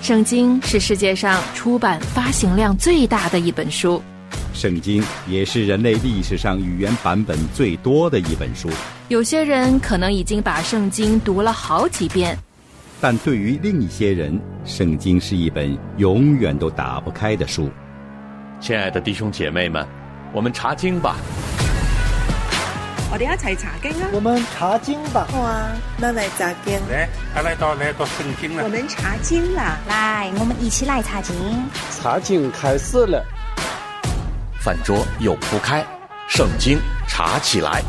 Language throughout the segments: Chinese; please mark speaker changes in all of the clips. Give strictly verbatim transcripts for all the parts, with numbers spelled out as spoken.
Speaker 1: 圣经是世界上出版发行量最大的一本书，
Speaker 2: 圣经也是人类历史上语言版本最多的一本书。
Speaker 1: 有些人可能已经把圣经读了好几遍，
Speaker 2: 但对于另一些人，圣经是一本永远都打不开的书。
Speaker 3: 亲爱的弟兄姐妹们，我们查经吧。
Speaker 4: 我哋一齊查經啊！
Speaker 5: 我們查經吧。
Speaker 6: 好啊，那來查經。
Speaker 7: 來，來到來到聖經了。
Speaker 4: 我們查經啦！
Speaker 8: 來，我們一起來查經。
Speaker 5: 查經開始了。
Speaker 3: 飯桌又鋪開，聖經查起來。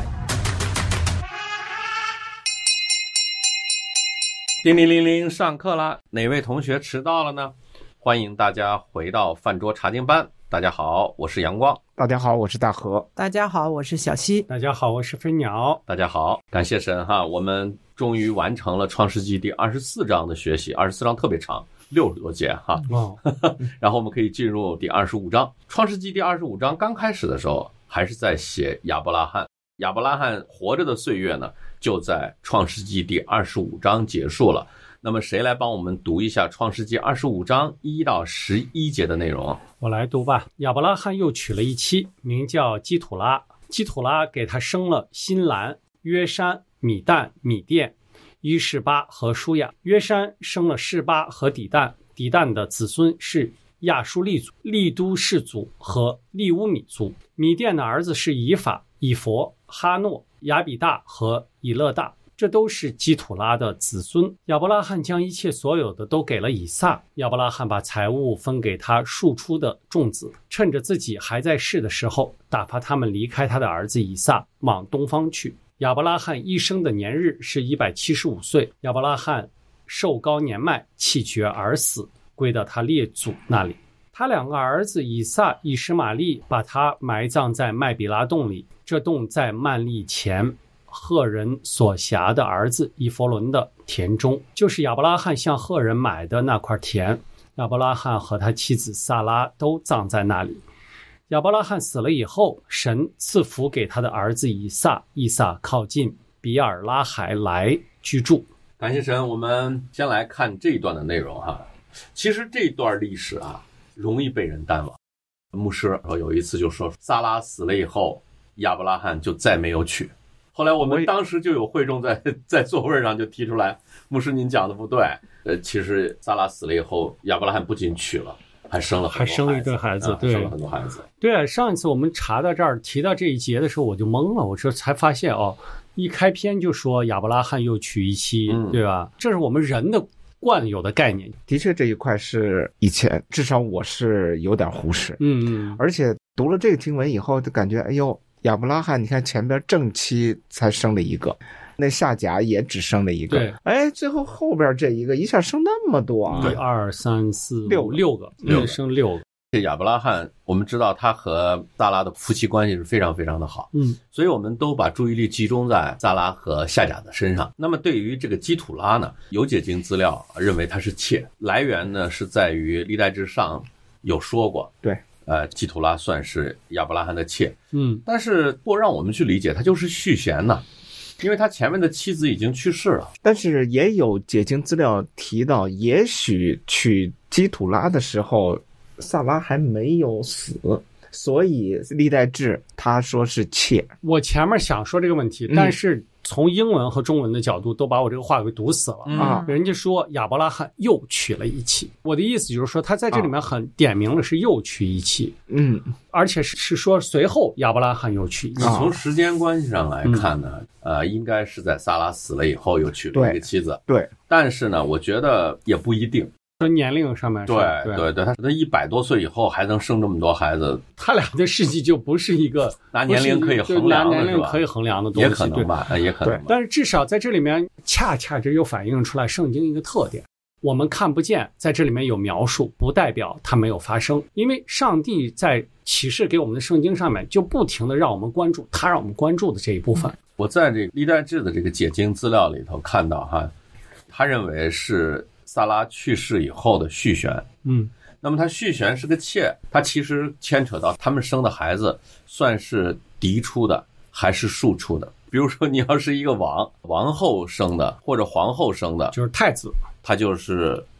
Speaker 3: 叮铃铃铃，上課啦！哪位同學遲到了呢？歡迎大家回到飯桌查經班。大家好，我是陽光。
Speaker 9: 大家好，我是大河。
Speaker 10: 大家好，我是小溪。
Speaker 11: 大家好，我是飞鸟。
Speaker 3: 大家好，感谢神哈，我们终于完成了创世纪第二十四章的学习，二十四章特别长，六十多节哈。哦，然后我们可以进入第二十五章。创世纪第二十五章刚开始的时候，还是在写亚伯拉罕。亚伯拉罕活着的岁月呢，就在创世纪第二十五章结束了。那么谁来帮我们读一下创世纪二十五章一到十一节的内容？
Speaker 11: 我来读吧。亚伯拉罕又娶了一妻，名叫基土拉。基土拉给他生了辛兰、约山、米旦、米甸、伊示巴和舒亚。约山生了示巴和底旦，底旦的子孙是亚述利族、利都氏族和利乌米族。米甸的儿子是以法、以佛、哈诺、亚比大和以勒大，这都是基土拉的子孙。亚伯拉罕将一切所有的都给了以撒。亚伯拉罕把财物分给他庶出的众子，趁着自己还在世的时候，打发他们离开他的儿子以撒，往东方去。亚伯拉罕一生的年日是一百七十五岁。亚伯拉罕寿高年迈，气绝而死，归到他列祖那里。他两个儿子以撒、以实玛利把他埋葬在麦比拉洞里，这洞在曼利前赫人所辖的儿子以弗伦的田中，就是亚伯拉罕向赫人买的那块田。亚伯拉罕和他妻子萨拉都葬在那里。亚伯拉罕死了以后，神赐福给他的儿子以撒，以撒靠近比尔拉海来居住。
Speaker 3: 感谢神，我们先来看这一段的内容哈。其实这段历史啊，容易被人淡忘。牧师有一次就说，萨拉死了以后，亚伯拉罕就再没有娶。后来我们当时就有会众在在座位上就提出来，牧师您讲的不对。呃，其实萨拉死了以后，亚伯拉罕不仅娶了，还生了很多孩子，
Speaker 11: 还生了一对孩子，对，
Speaker 3: 生了很多孩子。
Speaker 11: 对啊，上一次我们查到这儿提到这一节的时候，我就懵了，我这才发现哦，一开篇就说亚伯拉罕又娶一妻，嗯、对吧？这是我们人的惯有的概念。
Speaker 9: 的确，这一块是以前至少我是有点忽视，
Speaker 11: 嗯嗯，
Speaker 9: 而且读了这个经文以后，就感觉哎呦。亚伯拉罕，你看前边正妻才生了一个，那夏甲也只生了一个，
Speaker 11: 对，
Speaker 9: 哎，最后后边这一个一下生那么多啊！
Speaker 11: 一二三四
Speaker 9: 六
Speaker 11: 六个，六个生六个。
Speaker 3: 这亚伯拉罕，我们知道他和萨拉的夫妻关系是非常非常的好，
Speaker 11: 嗯，
Speaker 3: 所以我们都把注意力集中在萨拉和夏甲的身上。那么对于这个基土拉呢，有解经资料认为他是妾，来源呢是在于历代志上有说过，
Speaker 9: 对。
Speaker 3: 呃，基土拉算是亚伯拉罕的妾，
Speaker 11: 嗯，
Speaker 3: 但是不让我们去理解，他就是续弦呢，因为他前面的妻子已经去世了。
Speaker 9: 但是也有解经资料提到，也许娶基土拉的时候，萨拉还没有死，所以历代志他说是妾。
Speaker 11: 我前面想说这个问题，嗯、但是从英文和中文的角度都把我这个话给堵死了啊！人家说亚伯拉罕又娶了一妻，我的意思就是说他在这里面很点明了是又娶一妻，
Speaker 9: 嗯，
Speaker 11: 而且是是说随后亚伯拉罕又娶一妻。
Speaker 3: 从时间关系上来看呢，嗯、呃，应该是在萨拉死了以后又娶了一个妻子，
Speaker 9: 对，对
Speaker 3: 但是呢，我觉得也不一定。
Speaker 11: 说年龄上面，
Speaker 3: 对对对，他他一百多岁以后还能生这么多孩子，
Speaker 11: 他俩的事迹就不是一个
Speaker 3: 拿年龄可以衡量的，
Speaker 11: 拿年龄可以衡量的东西，
Speaker 3: 也可能吧，也可能吧。
Speaker 11: 但是至少在这里面，恰恰这又反映出来圣经一个特点：我们看不见，在这里面有描述，不代表它没有发生。因为上帝在启示给我们的圣经上面，就不停的让我们关注他让我们关注的这一部分。嗯、
Speaker 3: 我在这个历代志的这个解经资料里头看到哈，他认为是萨拉去世以后的续弦，
Speaker 11: 嗯，
Speaker 3: 那么他续弦是个妾，他其实牵扯到他们生的孩子算是嫡出的还是庶出的。比如说你要是一个王王后生的或者皇后生的，
Speaker 11: 就是太子，
Speaker 3: 他就是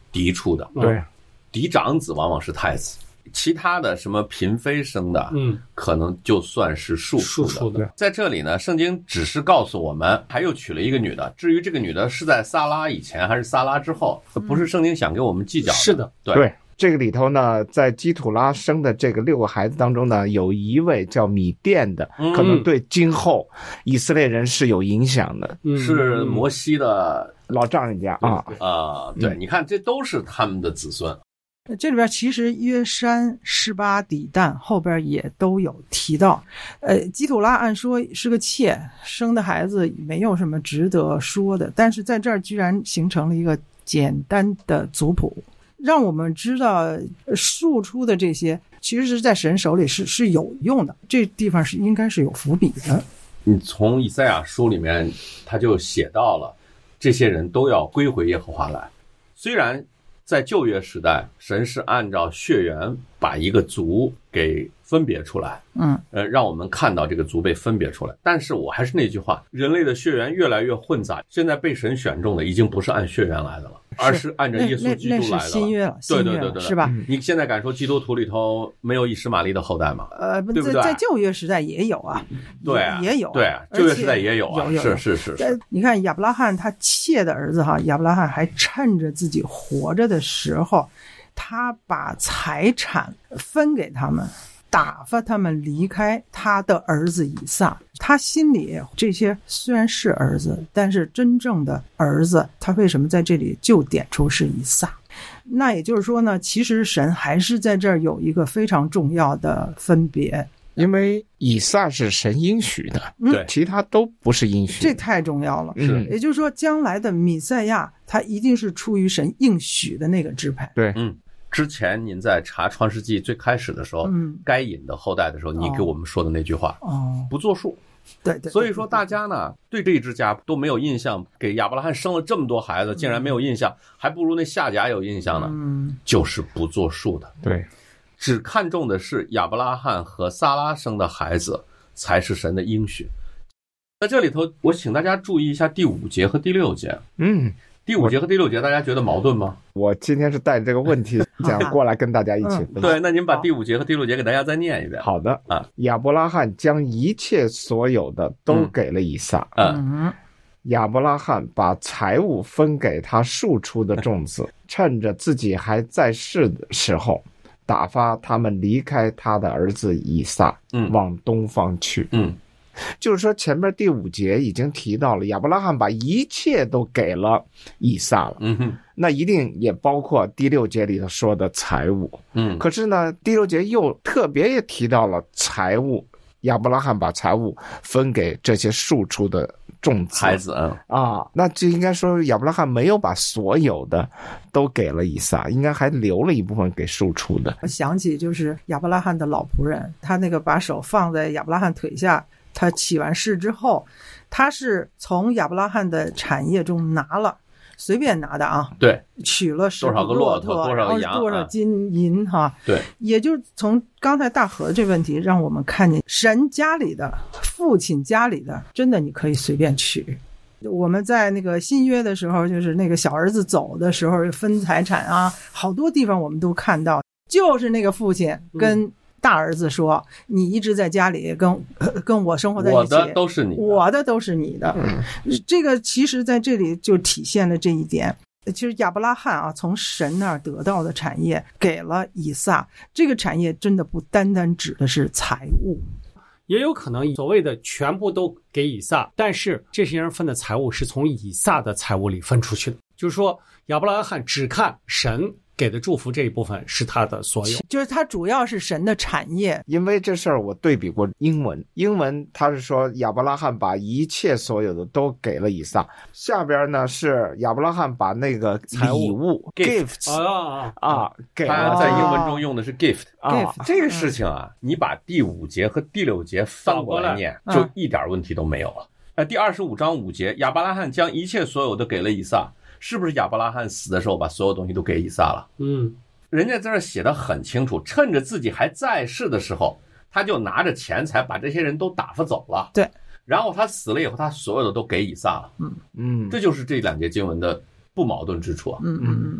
Speaker 3: 嫡出的，
Speaker 9: 对，
Speaker 3: 嫡长子往往是太子。其他的什么嫔妃生的，
Speaker 11: 嗯，
Speaker 3: 可能就算是庶出的。
Speaker 11: 庶的。
Speaker 3: 在这里呢，圣经只是告诉我们，还又娶了一个女的。至于这个女的是在撒拉以前还是撒拉之后，不是圣经想给我们计较的。
Speaker 11: 是的，
Speaker 3: 对。
Speaker 9: 对，这个里头呢，在基土拉生的这个六个孩子当中呢，有一位叫米甸的，
Speaker 3: 嗯、
Speaker 9: 可能对今后以色列人是有影响的，
Speaker 3: 嗯、是摩西的
Speaker 9: 老丈人家啊
Speaker 3: 啊、呃。对，你看，这都是他们的子孙。
Speaker 10: 这里边其实约山、示巴、底但后边也都有提到，呃，基土拉按说是个妾，生的孩子没有什么值得说的，但是在这儿居然形成了一个简单的族谱，让我们知道庶出的这些其实是在神手里是是有用的，这地方是应该是有伏笔的。
Speaker 3: 你从以赛亚书里面他就写到了，这些人都要归回耶和华来，虽然在旧约时代，神是按照血缘把一个族给分别出来，
Speaker 10: 嗯，
Speaker 3: 呃，让我们看到这个族被分别出来。但是我还是那句话，人类的血缘越来越混杂，现在被神选中的已经不是按血缘来的了，而是按照耶稣基督来的了。
Speaker 10: 那是新约了，
Speaker 3: 对对对对，
Speaker 10: 是吧？
Speaker 3: 你现在敢说基督徒里头没有以实玛利的后代吗？
Speaker 10: 呃，
Speaker 3: 对不对？
Speaker 10: 在旧约时代也有啊，
Speaker 3: 对啊，
Speaker 10: 也有，
Speaker 3: 对啊，旧约时代也有啊，
Speaker 10: 有有
Speaker 3: 是是是是。
Speaker 10: 你看亚伯拉罕他妾的儿子哈，亚伯拉罕还趁着自己活着的时候，他把财产分给他们，打发他们离开他的儿子以撒。他心里这些虽然是儿子，但是真正的儿子，他为什么在这里就点出是以撒？那也就是说呢，其实神还是在这儿有一个非常重要的分别，
Speaker 9: 因为以撒是神应许的，
Speaker 3: 对、嗯，
Speaker 9: 其他都不是应许，
Speaker 10: 这太重要了。
Speaker 3: 是，
Speaker 10: 也就是说，将来的弥赛亚，他一定是出于神应许的那个支派。
Speaker 9: 对，
Speaker 3: 嗯。之前您在查创世纪最开始的时候，
Speaker 10: 嗯，
Speaker 3: 该隐的后代的时候，你给我们说的那句话，
Speaker 10: 哦，
Speaker 3: 不作数。
Speaker 10: 对 对, 对。
Speaker 3: 所以说大家呢对这一支家都没有印象，给亚伯拉罕生了这么多孩子，竟然没有印象，嗯、还不如那夏甲有印象呢。
Speaker 10: 嗯，
Speaker 3: 就是不作数的。
Speaker 9: 对，
Speaker 3: 只看重的是亚伯拉罕和撒拉生的孩子才是神的应许。在这里头，我请大家注意一下第五节和第六节。
Speaker 9: 嗯。
Speaker 3: 第五节和第六节，大家觉得矛盾吗？
Speaker 9: 我今天是带着这个问题想过来跟大家一起分享。
Speaker 3: 嗯、对，那您把第五节和第六节给大家再念一遍。
Speaker 9: 好的
Speaker 3: 啊，
Speaker 9: 亚伯拉罕将一切所有的都给了以撒。
Speaker 3: 嗯，
Speaker 9: 亚伯拉罕把财物分给他庶出的众子，趁着自己还在世的时候，打发他们离开他的儿子以撒，
Speaker 3: 嗯，
Speaker 9: 往东方去。
Speaker 3: 嗯。
Speaker 9: 就是说前面第五节已经提到了亚伯拉罕把一切都给了以撒了，
Speaker 3: 嗯哼，
Speaker 9: 那一定也包括第六节里头说的财物，
Speaker 3: 嗯，
Speaker 9: 可是呢第六节又特别也提到了财物，亚伯拉罕把财物分给这些庶出的众子
Speaker 3: 孩子
Speaker 9: 啊，那就应该说亚伯拉罕没有把所有的都给了以撒，应该还留了一部分给庶出的。
Speaker 10: 我想起就是亚伯拉罕的老仆人，他那个把手放在亚伯拉罕腿下，他起完誓之后，他是从亚伯拉罕的产业中拿了，随便拿的啊，
Speaker 3: 对，
Speaker 10: 取了
Speaker 3: 多少个骆驼，多少个
Speaker 10: 羊，多少金银哈，
Speaker 3: 对，
Speaker 10: 也就是从刚才大河这问题，让我们看见神家里的、父亲家里的，真的你可以随便取。我们在那个新约的时候，就是那个小儿子走的时候分财产啊，好多地方我们都看到，就是那个父亲跟大儿子说、嗯、你一直在家里跟、呃、跟我生活在一起，
Speaker 3: 我的都是你的，
Speaker 10: 我的都是你的、嗯、这个其实在这里就体现了这一点。其实亚伯拉罕啊，从神那儿得到的产业给了以撒，这个产业真的不单单指的是财物，
Speaker 11: 也有可能所谓的全部都给以撒，但是这些人分的财物是从以撒的财物里分出去的，就是说亚伯拉罕只看神给的祝福这一部分是他的所有，
Speaker 10: 就是他主要是神的产业。
Speaker 9: 因为这事儿我对比过英文，英文他是说亚伯拉罕把一切所有的都给了以撒，下边呢是亚伯拉罕把那个礼物 gifts
Speaker 11: 啊
Speaker 9: 啊给了，
Speaker 3: 他在英文中用的是 gift
Speaker 9: 啊。
Speaker 3: 这个事情啊，你把第五节和第六节翻过来念，就一点问题都没有了。呃，第二十五章五节，亚伯拉罕将一切所有的给了以撒。是不是亚伯拉罕死的时候把所有东西都给以撒了？
Speaker 11: 嗯，
Speaker 3: 人家在这写的很清楚，趁着自己还在世的时候，他就拿着钱财把这些人都打发走了。
Speaker 10: 对，
Speaker 3: 然后他死了以后，他所有的都给以撒了。
Speaker 10: 嗯
Speaker 9: 嗯，
Speaker 3: 这就是这两节经文的不矛盾之处啊。
Speaker 10: 嗯嗯嗯。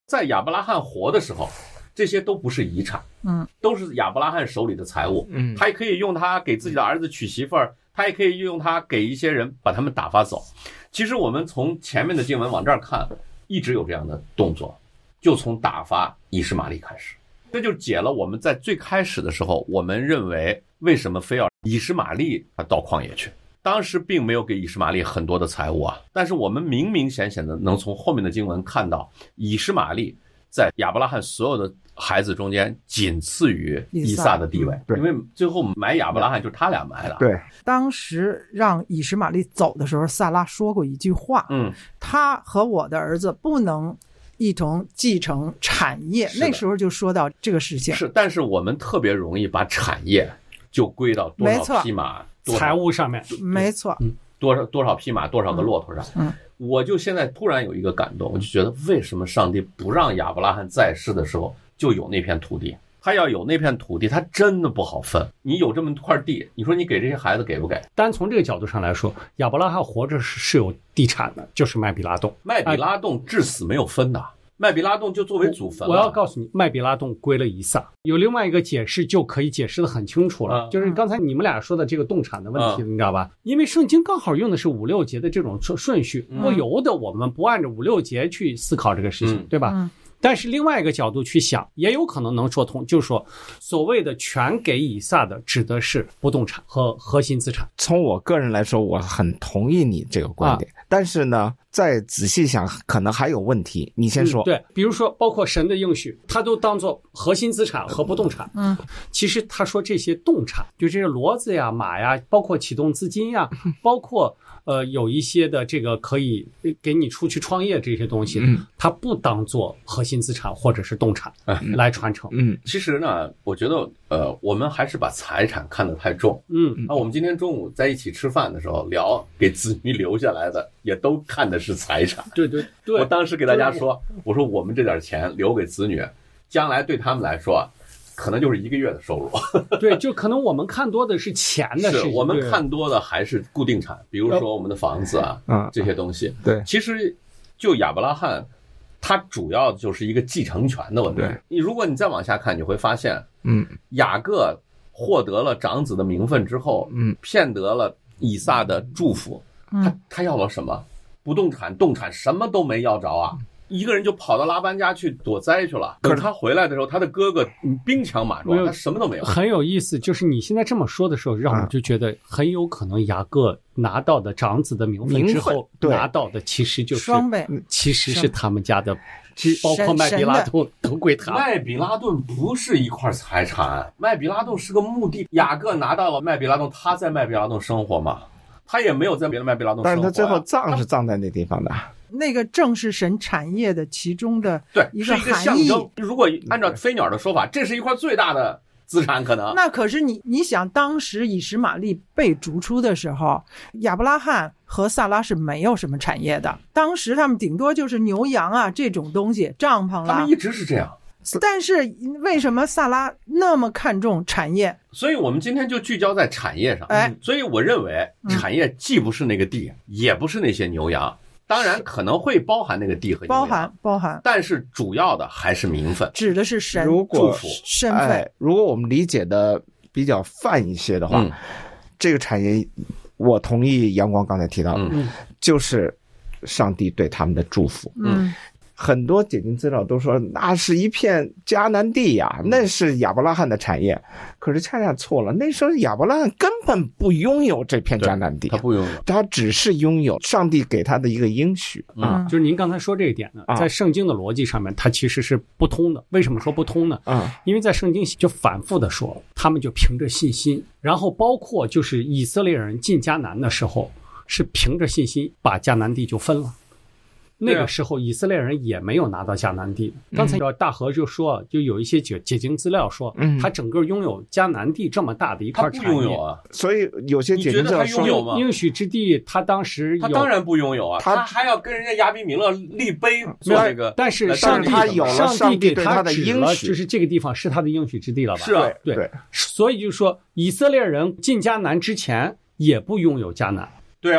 Speaker 3: 在亚伯拉罕活的时候，这些都不是遗产，
Speaker 10: 嗯，
Speaker 3: 都是亚伯拉罕手里的财物，
Speaker 9: 嗯，
Speaker 3: 他也可以用它给自己的儿子娶媳妇儿，他也可以用它给一些人把他们打发走。其实我们从前面的经文往这儿看，一直有这样的动作，就从打发以实玛利开始，这就解了我们在最开始的时候，我们认为为什么非要以实玛利他到旷野去。当时并没有给以实玛利很多的财物啊，但是我们明明显显的能从后面的经文看到，以实玛利在亚伯拉罕所有的孩子中间仅次于以撒的地位，因为最后埋亚伯拉罕就是他俩埋的。
Speaker 9: 对，
Speaker 10: 当时让以实玛利走的时候，萨拉说过一句话，
Speaker 3: 嗯，
Speaker 10: 他和我的儿子不能一同继承产业，那时候就说到这个事情。
Speaker 3: 是，但是我们特别容易把产业就归到多少匹马、
Speaker 11: 财务上面，
Speaker 10: 没错，
Speaker 3: 嗯，多少多少匹马、多少个骆驼上。
Speaker 10: 嗯，
Speaker 3: 我就现在突然有一个感动，我就觉得为什么上帝不让亚伯拉罕在世的时候就有那片土地？他要有那片土地，他真的不好分。你有这么块地，你说你给这些孩子给不给？
Speaker 11: 单从这个角度上来说，亚伯拉罕活着是是有地产的，就是麦比拉洞。
Speaker 3: 麦比拉洞至死没有分的。麦比拉洞就作为祖坟了。
Speaker 11: 我要告诉你，麦比拉洞归了以撒。有另外一个解释就可以解释得很清楚了，嗯、就是刚才你们俩说的这个动产的问题，嗯、你知道吧？因为圣经刚好用的是五六节的这种顺序，
Speaker 3: 嗯、
Speaker 11: 不由得我们不按照五六节去思考这个事情，
Speaker 3: 嗯、
Speaker 11: 对吧？
Speaker 10: 嗯
Speaker 11: 但是另外一个角度去想，也有可能能说通，就是说，所谓的全给以撒的，指的是不动产和核心资产。
Speaker 9: 从我个人来说，我很同意你这个观点，啊、但是呢，再仔细想，可能还有问题。你先说。
Speaker 11: 嗯、对，比如说，包括神的应许，他都当做核心资产和不动产。
Speaker 10: 嗯，
Speaker 11: 其实他说这些动产，就这些骡子呀、马呀，包括启动资金呀，包括。呃，有一些的这个可以给你出去创业这些东西，
Speaker 9: 嗯，
Speaker 11: 它不当做核心资产或者是动产来传承。
Speaker 9: 嗯，
Speaker 3: 其实呢，我觉得呃，我们还是把财产看得太重。
Speaker 11: 嗯，
Speaker 3: 那我们今天中午在一起吃饭的时候聊，给子女留下来的也都看的是财产。
Speaker 11: 对对对，
Speaker 3: 我当时给大家说，我说我们这点钱留给子女，将来对他们来说。可能就是一个月的收入，
Speaker 11: 对，就可能我们看多的是钱的事情，
Speaker 3: 是我们看多的还是固定产，比如说我们的房子啊，
Speaker 9: 嗯，
Speaker 3: 这些东西。
Speaker 9: 对，
Speaker 3: 其实就亚伯拉罕，他主要就是一个继承权的问题。你如果你再往下看，你会发现，
Speaker 9: 嗯，
Speaker 3: 雅各获得了长子的名分之后，
Speaker 9: 嗯，
Speaker 3: 骗得了以撒的祝福，他他要了什么？不动产、动产什么都没要着啊。一个人就跑到拉班家去躲灾去了。等他回来的时候，他的哥哥兵强马壮，他什么都没有。
Speaker 11: 很有意思，就是你现在这么说的时候，让我就觉得很有可能雅各拿到的长子的名分之后，拿到的其实就是
Speaker 10: 双倍，
Speaker 11: 其实是他们家的，包括麦比拉顿都归他。
Speaker 3: 麦比拉顿不是一块财产，麦比拉顿是个墓地。雅各拿到了麦比拉顿，他在麦比拉顿生活嘛，他也没有在别的麦比拉顿生活、啊。
Speaker 9: 但是他最后葬是葬在那地方的。
Speaker 10: 那个正是神产业的其中的一个含义，
Speaker 3: 对，是一个象征。如果按照飞鸟的说法，这是一块最大的资产，可能。
Speaker 10: 那可是你你想，当时以实玛利被逐出的时候，亚伯拉罕和萨拉是没有什么产业的，当时他们顶多就是牛羊啊这种东西，帐篷啦。
Speaker 3: 他们一直是这样。
Speaker 10: 但是为什么萨拉那么看重产业？
Speaker 3: 所以我们今天就聚焦在产业上。
Speaker 10: 哎，
Speaker 3: 所以我认为产业既不是那个地，嗯、也不是那些牛羊。当然可能会包含那个地和
Speaker 10: 包含包含，
Speaker 3: 但是主要的还是名分，
Speaker 10: 指的是神
Speaker 9: 祝
Speaker 10: 福身份、
Speaker 9: 哎。如果我们理解的比较泛一些的话，
Speaker 3: 嗯、
Speaker 9: 这个产业，我同意阳光刚才提到的，
Speaker 3: 嗯、
Speaker 9: 就是上帝对他们的祝福。
Speaker 10: 嗯。
Speaker 9: 很多解经资料都说那是一片迦南地呀，那是亚伯拉罕的产业。可是恰恰错了，那时候亚伯拉罕根本不拥有这片迦南地，
Speaker 3: 他不拥有，
Speaker 9: 他只是拥有上帝给他的一个应许啊。
Speaker 11: 就是您刚才说这一点呢，在圣经的逻辑上面，它其实是不通的。为什么说不通呢？
Speaker 9: 啊，
Speaker 11: 因为在圣经就反复的说，他们就凭着信心，然后包括就是以色列人进迦南的时候，是凭着信心把迦南地就分了。那个时候以色列人也没有拿到迦南地。刚才大河就说，就有一些解解经资料说，
Speaker 9: 嗯，
Speaker 11: 他整个拥有迦南地这么大的一块产业，
Speaker 3: 他不拥有啊。
Speaker 9: 所以有些解经资料说，
Speaker 11: 应许之地，他当时有
Speaker 3: 他当然不拥有啊，他还要跟人家亚比米勒立碑做这个。
Speaker 11: 但是上帝
Speaker 9: 他有了
Speaker 11: 上帝
Speaker 9: 对他的应许，
Speaker 11: 就是这个地方是他的应许之地了吧？
Speaker 3: 是啊，
Speaker 11: 对
Speaker 9: 对。
Speaker 11: 所以就说以色列人进迦南之前也不拥有迦南。
Speaker 3: 对啊。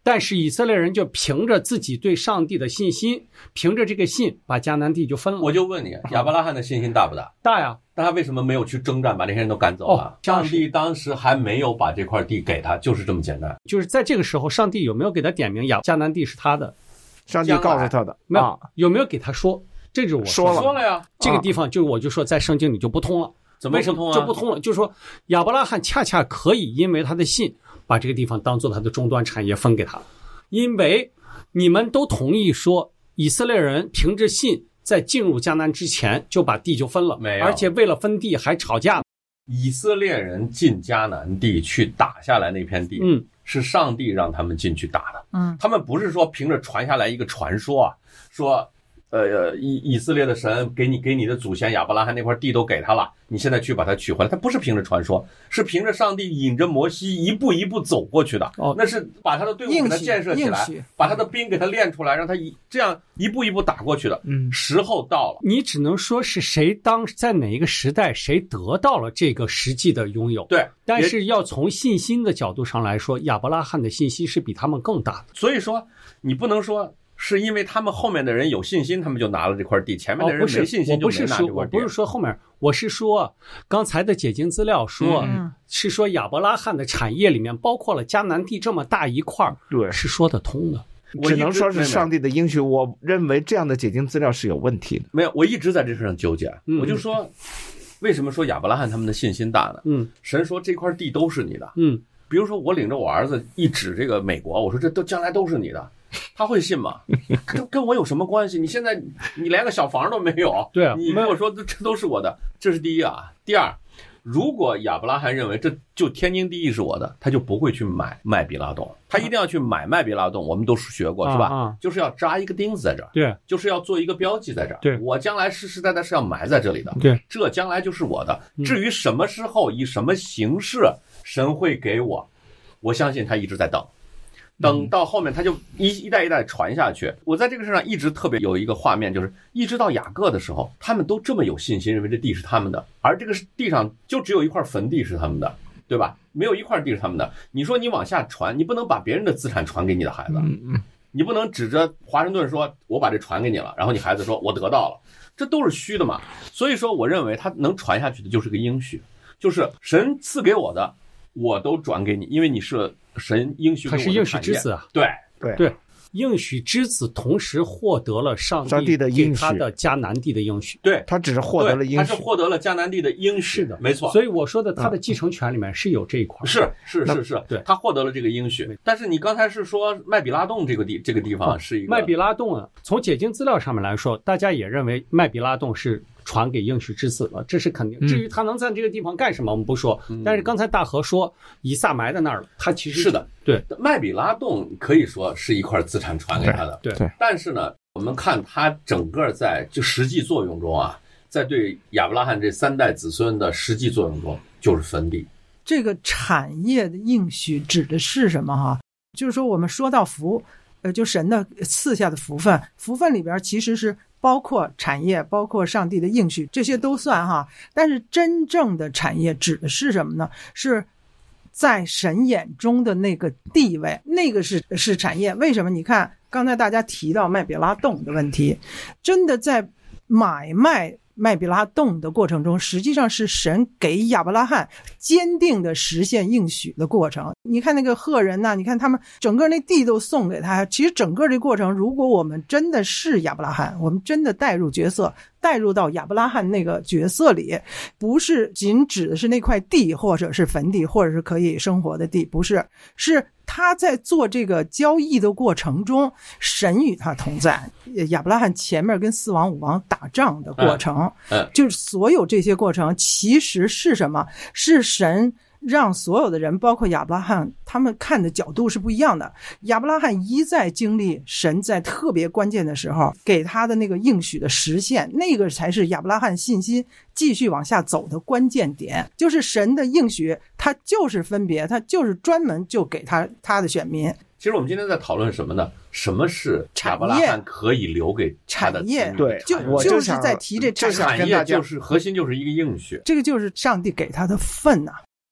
Speaker 11: 但是以色列人就凭着自己对上帝的信心，凭着这个信把迦南地就分了。
Speaker 3: 我就问你，亚伯拉罕的信心大不大？
Speaker 11: 大呀。
Speaker 3: 但他为什么没有去征战把这些人都赶走了？
Speaker 11: 哦、
Speaker 3: 上帝当时还没有把这块地给他，就是这么简单。
Speaker 11: 就是在这个时候，上帝有没有给他点名亚迦南地是他的？
Speaker 9: 上帝告诉他的，
Speaker 11: 没有、啊、有没有给他说？这就是我
Speaker 9: 说了
Speaker 3: 说了呀。
Speaker 11: 这个地方就我就说在圣经里就不通了。
Speaker 3: 怎么不通啊？
Speaker 11: 就不通了，就是说亚伯拉罕恰恰可以因为他的信把这个地方当做他的终端产业分给他，因为你们都同意说以色列人凭着信在进入迦南之前就把地就分了，
Speaker 3: 没有，
Speaker 11: 而且为了分地还吵架。
Speaker 3: 以色列人进迦南地去打下来那片地，
Speaker 11: 嗯，
Speaker 3: 是上帝让他们进去打的，
Speaker 10: 嗯，
Speaker 3: 他们不是说凭着传下来一个传说啊，说。呃，以以色列的神给你给你的祖先亚伯拉罕那块地都给他了，你现在去把它取回来，他不是凭着传说，是凭着上帝引着摩西一步一步走过去的。
Speaker 11: 哦，
Speaker 3: 那是把他的队伍给他建设起来，把他的兵给他练出来，让他一这样一步一步打过去的。
Speaker 9: 嗯，
Speaker 3: 时候到了，
Speaker 11: 你只能说是谁当在哪一个时代谁得到了这个实际的拥有。
Speaker 3: 对，
Speaker 11: 但是要从信心的角度上来说，亚伯拉罕的信心是比他们更大的。
Speaker 3: 所以说，你不能说。是因为他们后面的人有信心，他们就拿了这块地，前面的人没信心就没拿这块地。
Speaker 11: 我不是说后面，我是说刚才的解经资料说，
Speaker 10: 嗯、
Speaker 11: 是说亚伯拉罕的产业里面包括了迦南地这么大一块，
Speaker 9: 对，
Speaker 11: 是说得通的。
Speaker 9: 只能说是上帝的应许。我认为这样的解经资料是有问题的。
Speaker 3: 没有，我一直在这事上纠结。
Speaker 11: 嗯、
Speaker 3: 我就说，为什么说亚伯拉罕他们的信心大呢？
Speaker 11: 嗯，
Speaker 3: 神说这块地都是你的。
Speaker 11: 嗯，
Speaker 3: 比如说我领着我儿子一指这个美国，我说这都将来都是你的。他会信吗？跟跟我有什么关系？你现在你连个小房都没有，
Speaker 11: 对啊，
Speaker 3: 你跟我说这这都是我的，这是第一啊。第二，如果亚伯拉罕认为这就天经地义是我的，他就不会去买麦比拉洞，他一定要去买麦比拉洞。我们都学过是吧？
Speaker 11: 啊啊、
Speaker 3: 就是要扎一个钉子在这儿，
Speaker 11: 对，
Speaker 3: 就是要做一个标记在这儿。
Speaker 11: 对，
Speaker 3: 我将来世世代代是要埋在这里的，
Speaker 11: 对，
Speaker 3: 这将来就是我的。
Speaker 11: 嗯、
Speaker 3: 至于什么时候以什么形式神会给我，我相信他一直在等。等到后面他就一一代一代传下去。我在这个事上一直特别有一个画面，就是一直到雅各的时候，他们都这么有信心，认为这地是他们的，而这个地上就只有一块坟地是他们的，对吧？没有一块地是他们的。你说你往下传，你不能把别人的资产传给你的孩子，你不能指着华盛顿说我把这传给你了，然后你孩子说我得到了，这都是虚的嘛。所以说我认为他能传下去的就是个应许，就是神赐给我的我都转给你，因为你是神应许给我的产业，他是应许
Speaker 11: 之子啊。
Speaker 3: 对
Speaker 9: 对
Speaker 11: 对，应许之子同时获得了上帝
Speaker 9: 上帝的应许，
Speaker 11: 他的迦南地的应许。
Speaker 3: 对，
Speaker 9: 他只是获得了应许，
Speaker 3: 他是获得了迦南地的应许，
Speaker 11: 是的，
Speaker 3: 没错。
Speaker 11: 所以我说的他的继承权里面是有这一块，
Speaker 3: 是是是是，
Speaker 11: 对，
Speaker 3: 他获得了这个应许。但是你刚才是说麦比拉洞这个地这个地方是一个
Speaker 11: 麦比拉洞啊，从解经资料上面来说，大家也认为麦比拉洞是传给应许之子了，这是肯定。至于他能在这个地方干什么，我们不说。
Speaker 3: 嗯、
Speaker 11: 但是刚才大河说以撒埋在那儿了，他其实
Speaker 3: 是的，
Speaker 11: 对。
Speaker 3: 麦比拉洞可以说是一块资产传给他的，
Speaker 11: 对。
Speaker 9: 对
Speaker 3: 但是呢，我们看他整个在就实际作用中啊，在对亚伯拉罕这三代子孙的实际作用中，就是坟地。
Speaker 10: 这个产业的应许指的是什么哈？就是说我们说到福，呃，就神的赐下的福分，福分里边其实是包括产业，包括上帝的应许，这些都算哈。但是真正的产业指的是什么呢？是在神眼中的那个地位，那个是是产业。为什么？你看刚才大家提到麦比拉洞的问题，真的在买卖麦比拉洞的过程中，实际上是神给亚伯拉罕坚定的实现应许的过程。你看那个赫人呐、啊，你看他们整个那地都送给他。其实整个这过程，如果我们真的是亚伯拉罕，我们真的带入角色，带入到亚伯拉罕那个角色里，不是仅指的是那块地，或者是坟地，或者是可以生活的地，不是，是他在做这个交易的过程中，神与他同在。亚伯拉罕前面跟四王五王打仗的过程，
Speaker 3: 嗯嗯、
Speaker 10: 就是所有这些过程其实是什么？是神让所有的人，包括亚伯拉罕，他们看的角度是不一样的。亚伯拉罕一再经历神在特别关键的时候给他的那个应许的实现，那个才是亚伯拉罕信心继续往下走的关键点。就是神的应许，他就是分别，他就是专门就给他他的选民。
Speaker 3: 其实我们今天在讨论什么呢？什么是亚伯拉罕可以留给他的
Speaker 10: 产业？
Speaker 9: 对，
Speaker 10: 就
Speaker 9: 我
Speaker 10: 就
Speaker 9: 是
Speaker 10: 在提这
Speaker 3: 产业，就是核心就是一个应许，
Speaker 10: 这个就是上帝给他的份呐、啊。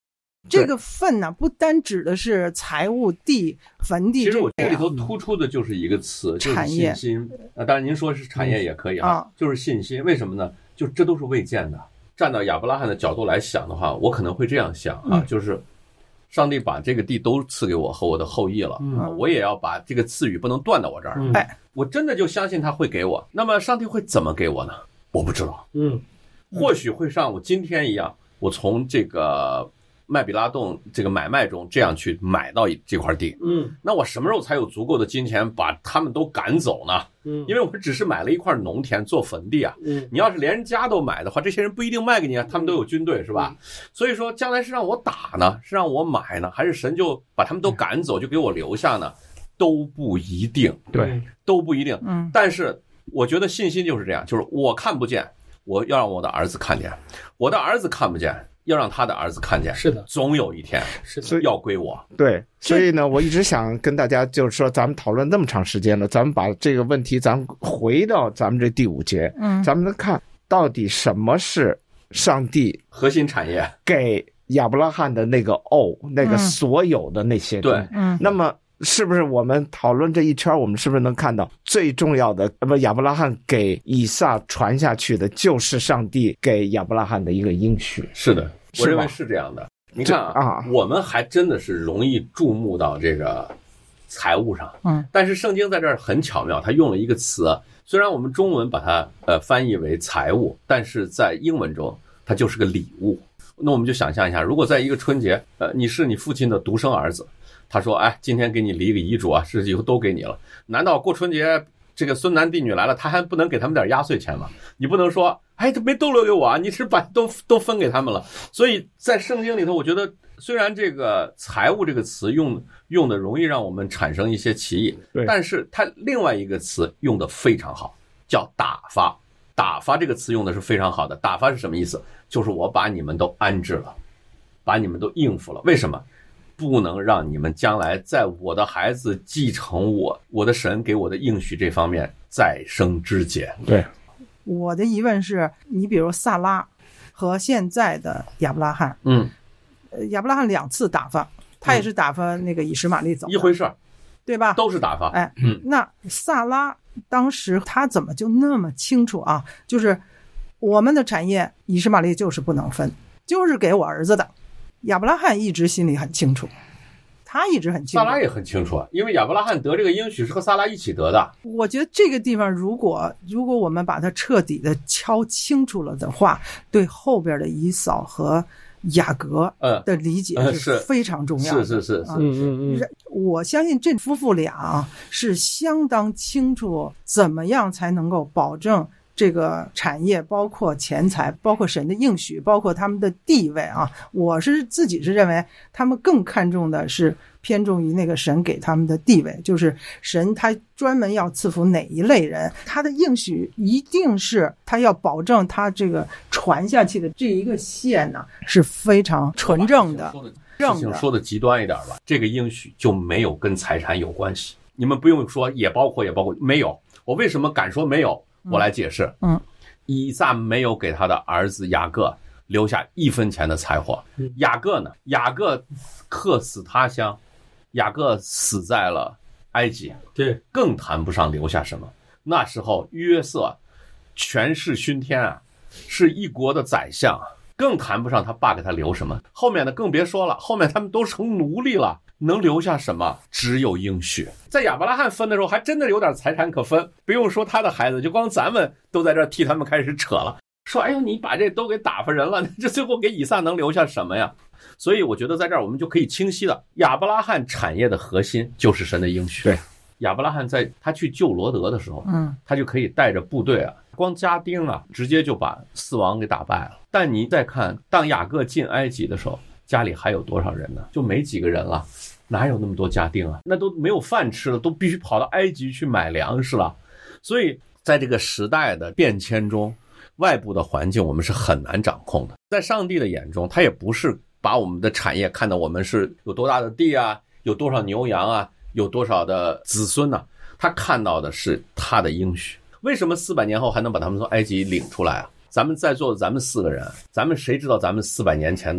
Speaker 10: 这个分呢，不单指的是财务地、坟地，
Speaker 3: 其实我这里头突出的就是一个词，就是信心。啊，当然您说是产业也可以啊，嗯、就是信心。为什么呢？就这都是未见的。站到亚伯拉罕的角度来想的话，我可能会这样想啊，嗯、就是上帝把这个地都赐给我和我的后裔了，嗯、我也要把这个赐予不能断到我这儿。哎、嗯，我真的就相信他会给我。那么上帝会怎么给我呢？我不知道。嗯，或许会像我今天一样，我从这个麦比拉洞这个买卖中这样去买到这块地。嗯，那我什么时候才有足够的金钱把他们都赶走呢？嗯，因为我只是买了一块农田做坟地啊。嗯，你要是连人家都买的话，这些人不一定卖给你啊，他们都有军队是吧？嗯、所以说将来是让我打呢，是让我买呢，还是神就把他们都赶走就给我留下呢？都不一定。对，都不一定。嗯，但是我觉得信心就是这样，就是我看不见，我要让我的儿子看见，我的儿子看不见，要让他的儿子看见。是的，总有一天是的要归我。
Speaker 9: 对，所以呢，我一直想跟大家就是说，咱们讨论那么长时间了，咱们把这个问题，咱们回到咱们这第五节，嗯，咱们看到底什么是上帝
Speaker 3: 核心产业
Speaker 9: 给亚伯拉罕的那个哦，那个所有的那些东西。对，嗯，那么是不是我们讨论这一圈，我们是不是能看到最重要的，不，亚伯拉罕给以撒传下去的就是上帝给亚伯拉罕的一个应许？
Speaker 3: 是的，我认为是这样的。你看啊，我们还真的是容易注目到这个财务上，嗯，但是圣经在这儿很巧妙，它用了一个词，虽然我们中文把它呃翻译为财物，但是在英文中它就是个礼物。那我们就想象一下，如果在一个春节，呃，你是你父亲的独生儿子，他说，哎，今天给你立一个遗嘱啊，是以后都给你了。难道过春节这个孙男弟女来了，他还不能给他们点压岁钱吗？你不能说，哎，这没都留给我啊，你是把都都分给他们了。所以在圣经里头，我觉得虽然这个财务这个词用用的容易让我们产生一些歧义，但是它另外一个词用的非常好，叫打发。打发这个词用的是非常好的。打发是什么意思？就是我把你们都安置了，把你们都应付了。为什么？不能让你们将来在我的孩子继承我我的神给我的应许这方面再生枝节。
Speaker 9: 对，
Speaker 10: 我的疑问是，你比如萨拉和现在的亚伯拉罕，嗯，亚伯拉罕两次打发，他也是打发那个以实玛利走、嗯、一
Speaker 3: 回事，
Speaker 10: 对吧？
Speaker 3: 都是打发。
Speaker 10: 哎，嗯，那萨拉当时他怎么就那么清楚啊？就是我们的产业以实玛利就是不能分，就是给我儿子的。亚伯拉罕一直心里很清楚，他一直很清楚。
Speaker 3: 萨拉也很清楚，因为亚伯拉罕得这个应许是和萨拉一起得的。
Speaker 10: 我觉得这个地方，如果如果我们把它彻底的敲清楚了的话，对后边的以扫和雅各的理解是非常重要的。
Speaker 3: 嗯、是是是是是、
Speaker 10: 嗯嗯。我相信这夫妇俩是相当清楚怎么样才能够保证这个产业，包括钱财，包括神的应许，包括他们的地位啊。我是自己是认为他们更看重的是偏重于那个神给他们的地位，就是神他专门要赐福哪一类人，他的应许一定是他要保证他这个传下去的这一个线呢、啊、是非常纯正的。
Speaker 3: 事情说的极端一点吧，这个应许就没有跟财产有关系。你们不用说也包括也包括，没有。我为什么敢说没有？我来解释。嗯，以撒没有给他的儿子雅各留下一分钱的财货。雅各呢？雅各客死他乡，雅各死在了埃及，对，更谈不上留下什么。那时候约瑟权势熏天啊，是一国的宰相，更谈不上他爸给他留什么。后面的更别说了，后面他们都成奴隶了。能留下什么？只有应许。在亚伯拉罕分的时候，还真的有点财产可分。不用说他的孩子，就光咱们都在这儿替他们开始扯了，说：“哎呦，你把这都给打发人了，这最后给以撒能留下什么呀？”所以我觉得在这儿我们就可以清晰的，亚伯拉罕产业的核心就是神的应许。对，亚伯拉罕在他去救罗德的时候，嗯，他就可以带着部队啊，光家丁啊，直接就把四王给打败了。但你再看，当雅各进埃及的时候，家里还有多少人呢？就没几个人了。哪有那么多家丁啊？那都没有饭吃了，都必须跑到埃及去买粮食了。所以在这个时代的变迁中，外部的环境我们是很难掌控的。在上帝的眼中，他也不是把我们的产业看到我们是有多大的地啊，有多少牛羊啊，有多少的子孙呢、啊？他看到的是他的应许。为什么四百年后还能把他们从埃及领出来啊？咱们在座的咱们四个人，咱们谁知道咱们四百年前的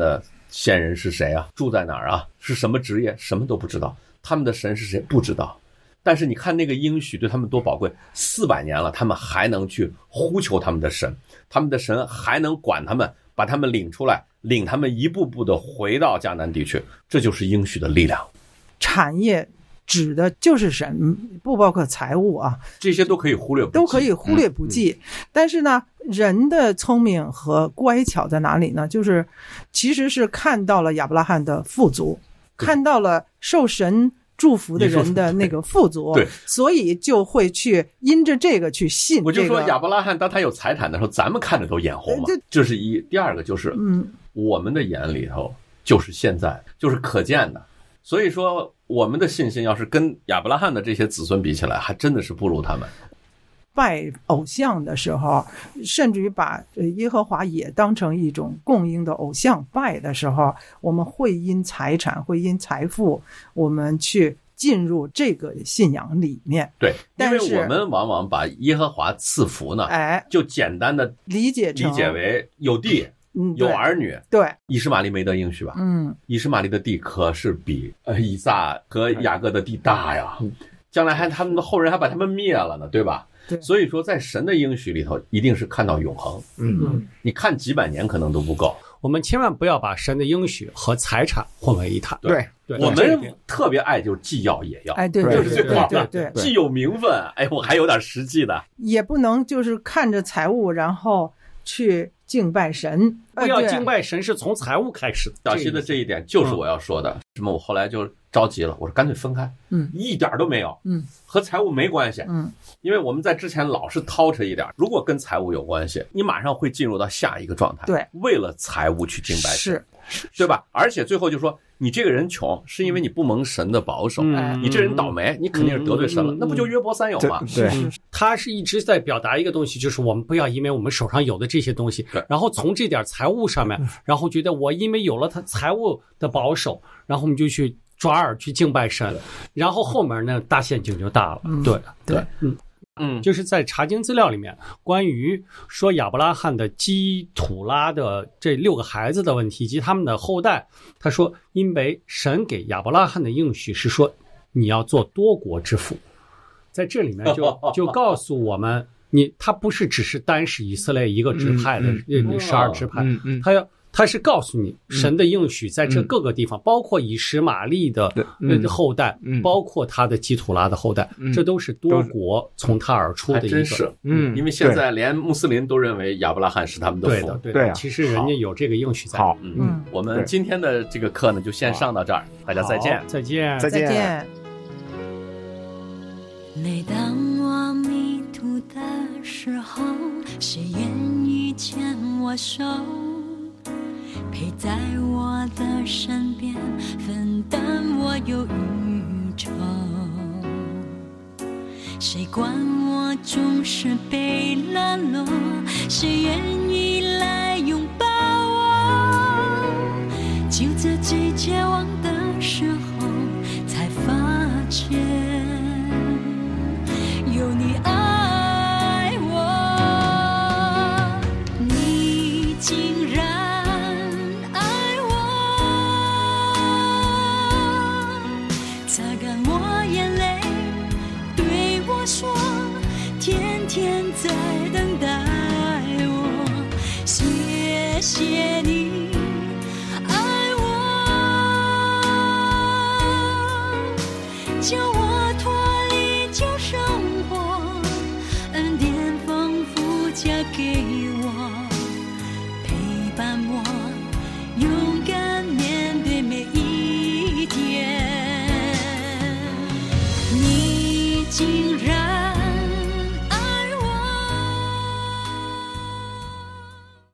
Speaker 3: 先人是谁啊，住在哪儿啊，是什么职业，什么都不知道。他们的神是谁不知道。但是你看那个应许对他们多宝贵，四百年了，他们还能去呼求他们的神，他们的神还能管他们，把他们领出来，领他们一步步的回到迦南地区，这就是应许的力量。
Speaker 10: 产业指的就是神，不包括财务啊，
Speaker 3: 这些都可以忽略不计，
Speaker 10: 都可以忽略不计。嗯嗯、但是呢，人的聪明和乖巧在哪里呢？就是其实是看到了亚伯拉罕的富足，看到了受神祝福的人的那个富足，
Speaker 3: 对，
Speaker 10: 所以就会去因着这个去信、这个。
Speaker 3: 我就说亚伯拉罕当他有财产的时候，咱们看着都眼红嘛。这是一，第二个就是，嗯，我们的眼里头就是现在就是可见的，所以说我们的信心要是跟亚伯拉罕的这些子孙比起来，还真的是不如他们。
Speaker 10: 拜偶像的时候，甚至于把耶和华也当成一种供应的偶像拜的时候，我们会因财产，会因财富，我们去进入这个信仰里面。
Speaker 3: 对，因为我们往往把耶和华赐福呢，
Speaker 10: 哎，
Speaker 3: 就简单的
Speaker 10: 理解
Speaker 3: 理解为有地。嗯，有儿女，
Speaker 10: 对，
Speaker 3: 以实玛利没得应许吧？嗯，以实玛利的地可是比呃以撒和雅各的地大呀，将来还他们的后人还把他们灭了呢，对吧？
Speaker 10: 对，
Speaker 3: 所以说在神的应许里头，一定是看到永恒。嗯，你看几百年可能都不够。
Speaker 11: 我们千万不要把神的应许和财产混为一谈。
Speaker 3: 对，对我们特别爱就是既要也要，
Speaker 10: 哎，对，
Speaker 3: 就是最好的。
Speaker 10: 对对，
Speaker 3: 既有名分，哎，我还有点实际的，
Speaker 10: 也不能就是看着财物然后去敬拜神。
Speaker 11: 不要敬拜神是从财务开始的。
Speaker 3: 小溪的这一点就是我要说的。嗯、什么？我后来就着急了，我说干脆分开，
Speaker 10: 嗯，
Speaker 3: 一点都没有，
Speaker 10: 嗯，
Speaker 3: 和财务没关系，
Speaker 10: 嗯，
Speaker 3: 因为我们在之前老是掏扯一点，如果跟财务有关系，你马上会进入到下一个状态，
Speaker 10: 对，
Speaker 3: 为了财务去敬拜神，
Speaker 10: 是，
Speaker 3: 对吧？而且最后就说，你这个人穷，是因为你不蒙神的保守，
Speaker 11: 嗯、
Speaker 3: 你这人倒霉，你肯定是得罪神了，嗯、那不就约伯三友吗？
Speaker 9: 对，
Speaker 11: 嗯、他是一直在表达一个东西，就是我们不要因为我们手上有的这些东西，然后从这点财务上面，然后觉得我因为有了他财务的保守，然后我们就去抓耳去敬拜神，然后后面呢大陷阱就大了。
Speaker 10: 嗯、
Speaker 11: 对
Speaker 10: 对，
Speaker 11: 嗯嗯，就是在查经资料里面，关于说亚伯拉罕的基土拉的这六个孩子的问题以及他们的后代，他说，因为神给亚伯拉罕的应许是说你要做多国之父，在这里面就就告诉我们，你他不是只是单是以色列一个支派的十二支派，
Speaker 9: 嗯嗯，
Speaker 11: 他要。他是告诉你，神的应许在这各个地方，嗯、包括以实玛利的后代，
Speaker 9: 嗯、
Speaker 11: 包括他的基土拉的后代，嗯、这都是多国从他而出的一个。
Speaker 3: 真是，嗯，因为现在连穆斯林都认为亚伯拉罕是他们的父。
Speaker 11: 对的，对的。
Speaker 9: 对啊、
Speaker 11: 其实人家有这个应许在。
Speaker 9: 好，
Speaker 3: 嗯，嗯我们今天的这个课呢，就先上到这儿，大家再见，
Speaker 11: 再见，
Speaker 9: 再见。
Speaker 10: 再见。
Speaker 12: 每当我迷途的时候，谁愿意牵我手？陪在我的身边，分担我忧郁愁。谁管我总是被冷落？谁愿意来拥抱我？就在最绝望的时候，才发现有你爱我，你竟然。说天天在等待我，谢谢你爱我，叫我脱离旧生活，恩典丰富加给我。